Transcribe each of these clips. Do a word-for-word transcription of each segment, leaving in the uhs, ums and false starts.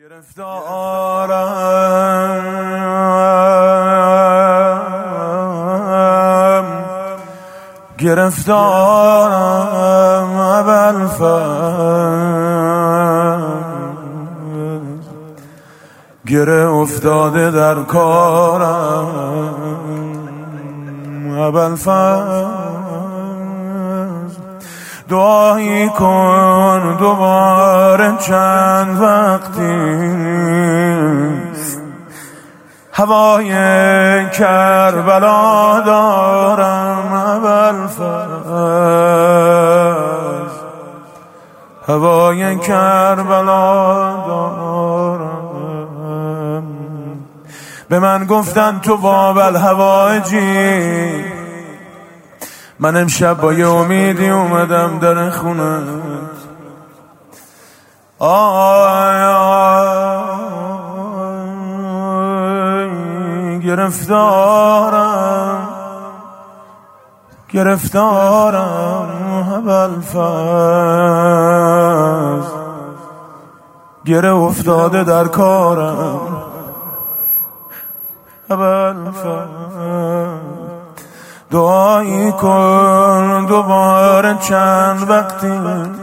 گرفتارم گرفتارم ابوالفضل، گره افتاده در کارم ابوالفضل. دعایی کن دوباره چند وقتی هوای کربلا دارم ابوالفضل، هوای کربلا دارم. به من گفتن تو باب الهوایجی، من امشب با یه امیدی اومدم در خونه. آی آی گرفتارم گرفتارم ابوالفضل، گره افتاده در کارم ابوالفضل. دعایی کن دوباره چند وقتی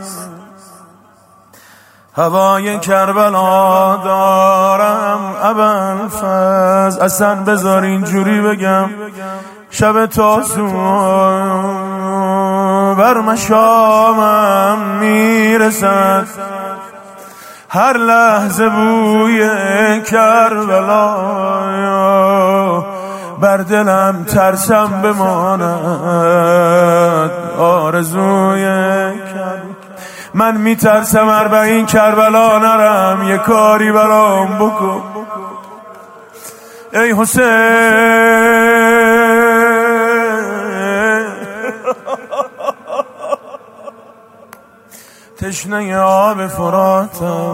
هوای کربلا دارم ابوالفضل. اصلا بذار اینجوری بگم، شب تاسو بر مشامم میرسد، هر لحظه بوی کربلا بر دلم ترسم بماند. آرزوی کربلا، من میترسم اربعین کربلا نرم، یه کاری برام بکن ای حسین. تشنه آب فراتم،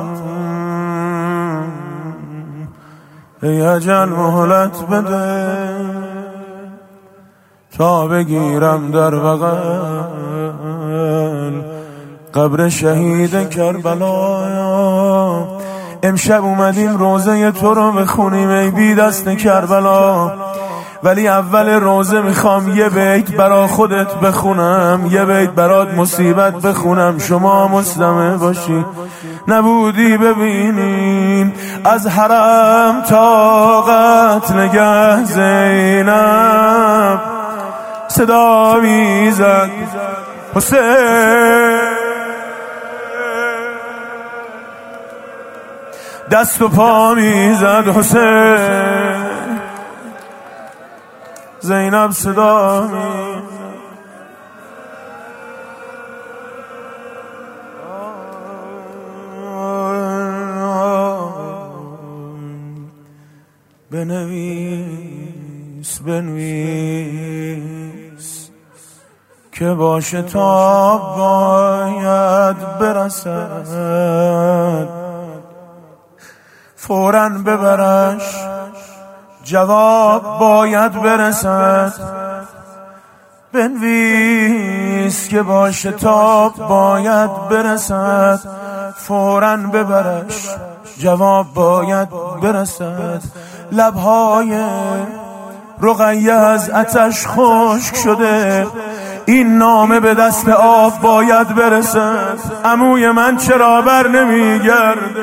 ای اجل مهلت بده تا بگیرم در بغل قبر شهید کربلا. امشب اومدیم روزه تو رو بخونیم ای بی دست کربلا، ولی اول روزه میخوام یه بیت برا خودت بخونم، یه بیت برات مصیبت بخونم، شما مسلمه باشی. نبودی ببینین از حرم تا قتل نگه زینب صدا میزد حسین، دست و پا میزد حسین، زینب صدا میزد. بنویس بنویس که باشه تا باید برسد، فوراً ببرش جواب باید برسد. بنویس که باشه تا باید برسد، فوراً ببرش جواب باید برسد. لبهای رقیه از آتش خشک شده، این نامه به دست آب باید برسد. عموی من چرا بر نمیگرده؟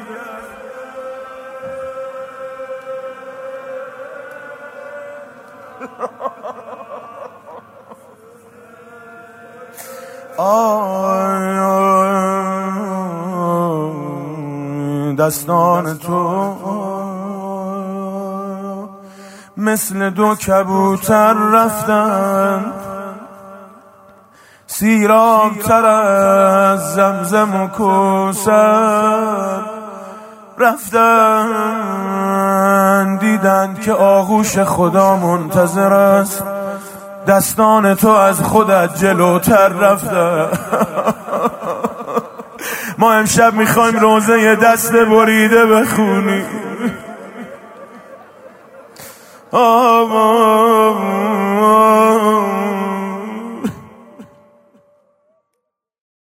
آی آی دستان تو مثل دو کبوتر رفتن، سیراب تر از زمزم و کوثر رفتن، دیدن که آغوش خدا منتظر است، دستان تو از خودت جلوتر رفته. ما امشب میخوایم روزه یه دست بریده بخونیم. آما